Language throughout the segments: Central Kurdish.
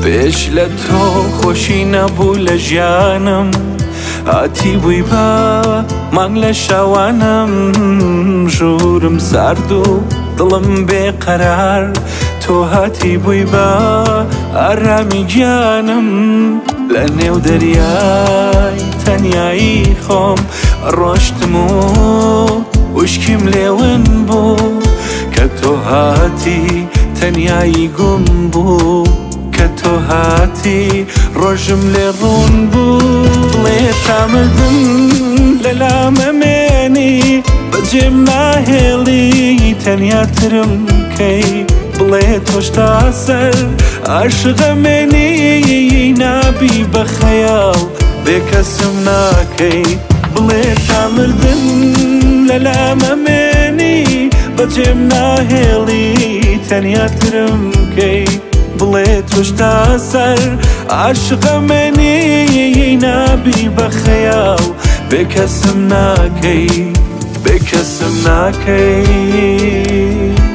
پێش لە تۆ خۆشی نەبوو لە ژیانم هاتی بووی بە مانگ لە شەوانم ژوورم سارد و دڵم بێقەرار تۆ هاتی بووی بە ئارامی گیانم لە نێو دەریای تەنیایی خۆم ڕۆشتم و وشکیم لێون بوو کە تۆ هاتی تەنیایی گوم بوو کە تۆ هاتی ڕۆژم لێ ڕوون بوو بڵێ تامردم لە لامەمێنی بەجێم ناهێڵی تەنیاترم کەی بڵێ تۆش تا سەر عاشقەمێنی نابی بە خەیاڵ بێکەسم ناکەی بڵێ تامردن لە لامەمێنی بەجێم ناهێڵی تەنیاترم کەی بڵێ تۆش تا سەر عاشقەمێنی نابی بە خەیاڵ بێکەسم ناکەی بێکەسم ناکەی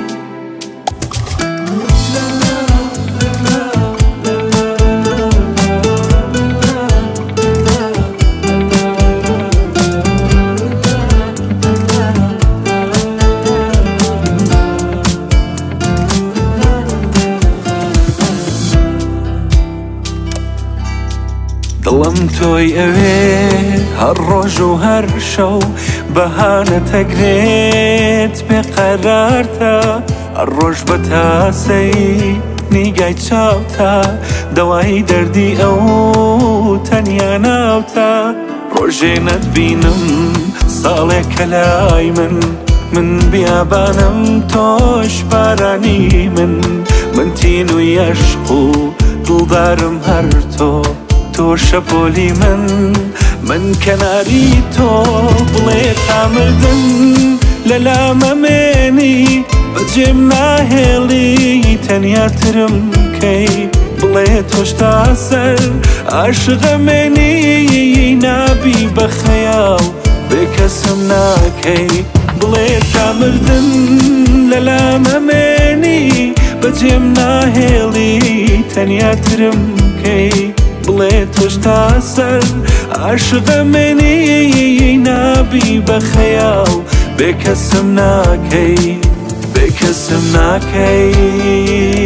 دڵم تۆی ئەوێ هەر ڕۆژ و هەر شەو بەهانە تەگرێت بێقەرارتە هەر ڕۆژ بە تاسەی نیگای چاوتە دەوای دەردی ئەو تەنیا ناوتە ڕۆژێ نەتبینم ساڵێکە لای من بیابانم تۆش بارانی من تین و یەشق و دڵدارم هەر تۆ تۆ شەپۆلی من کەناری تۆ بڵێ تامردن لە لامەمێنی بەجێم ناهێڵی تەنیاترم کەی بڵێ تۆش تا سەر عاشقەمێنی نابی بە خەیاڵ بێکەسم ناکەی بڵێ تامردن لە لامەمێنی بەجێم ناهێڵی تەنیاترم کەی بڵێ تۆش تا سەر عاشقەمێنی نابی بە خەیاڵ بێکەسم ناکەی بێکەسم ناکەی